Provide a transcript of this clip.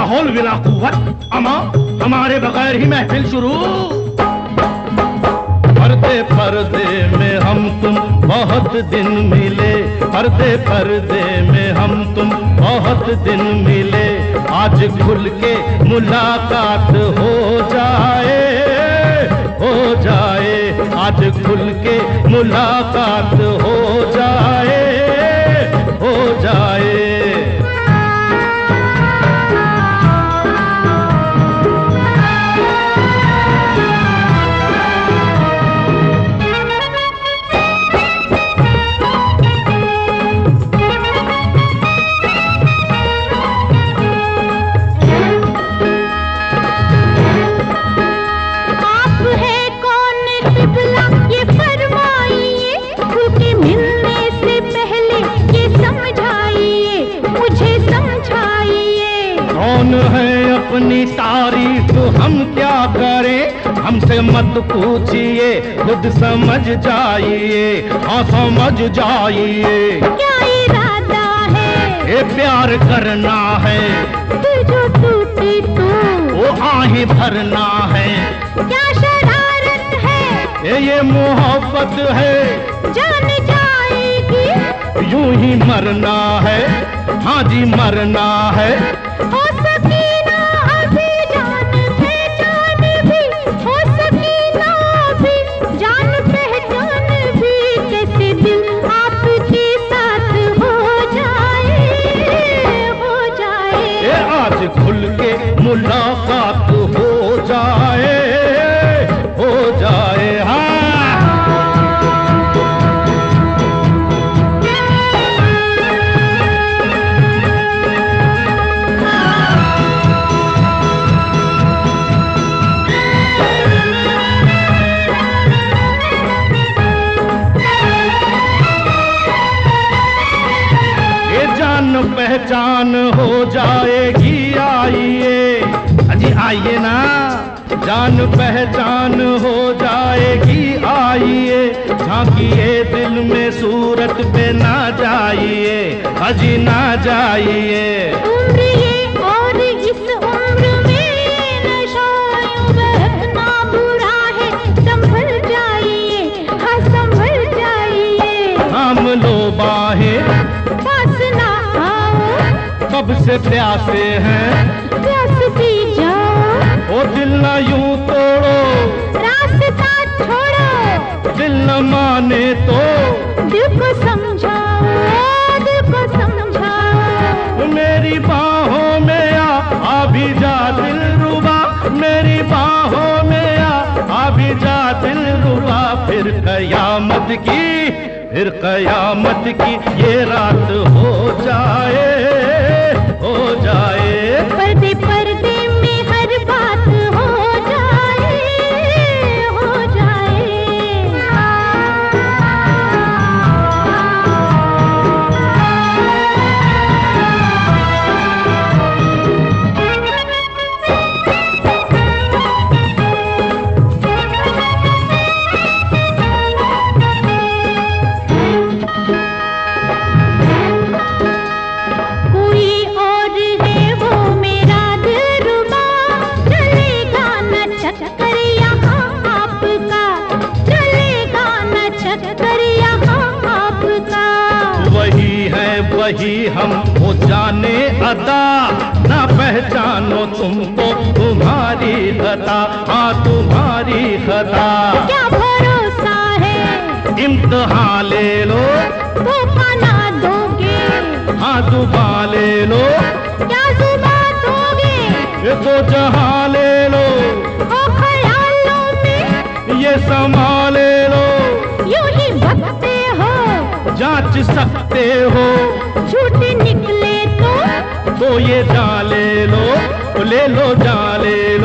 हौल villa कुव्वत। अमा हमारे बगैर ही महफिल शुरू। पर्दे पर्दे में हम तुम बहुत दिन मिले, पर्दे पर्दे में हम तुम बहुत दिन मिले, आज खुल के मुलाकात हो जाए, हो जाए, आज खुल के मुलाकात हो जाए, हो जाए। अपनी तारीफ हम क्या करें, हमसे मत पूछिए, खुद समझ जाइए, हाँ समझ जाइए। क्या इरादा है? ये प्यार करना है, दिल जो टूटे तो वो आहें भरना है। क्या शरारत है? ये मोहब्बत है, जान जाएगी। यूं ही मरना है, हाँ जी मरना है। हो सकी ना अभी जान पहचान भी, हो सकी ना अभी जान पहचान भी, कैसे दिल आपके साथ हो जाए, हो जाए। ये आज खुल के मुलाकात हो जाए, हो जाए। हाँ पहचान हो जाएगी, आइए अजी आइए ना, जान पहचान हो जाएगी, आइए झांकिए दिल में सूरत पे ना जाइए, अजी ना जाइए। उम्र ये और इस उम्र में नशा यूं बहकना बुरा है, संभल जाइए, हाँ संभल जाइए। थाम लो बाहें, पास ना कब से प्यासे हैं, प्यास पी जाओ। ओ दिल न यूं तोड़ो, रास्ता छोड़ो, दिल न माने तो दिल को समझाओ, दिल को समझाओ। मेरी बाहों में आ भी जा दिल रुबा, मेरी बाहों में आ भी जा दिल रुबा। फिर कयामत की, फिर कयामत की ये रात हो जाए, हो जाए। पर्दे पर्दे में हर बात हो जाए, हो जाए। वही हम वो जाने अदा, ना पहचानो तुमको तुम्हारी खता, हाँ तुम्हारी खता। क्या भरोसा है? इम्तिहान ले लो, धोखा ना दोगे, हाँ जुबान ले लो। क्या जुबान दोगे? ये तो जहां ले लो, हो ख्यालों में ये समा ले लो। यूं ही भगते हो, जांच सकते हो, झूठ निकले तो ये जान ले लो, ले लो जान ले लो।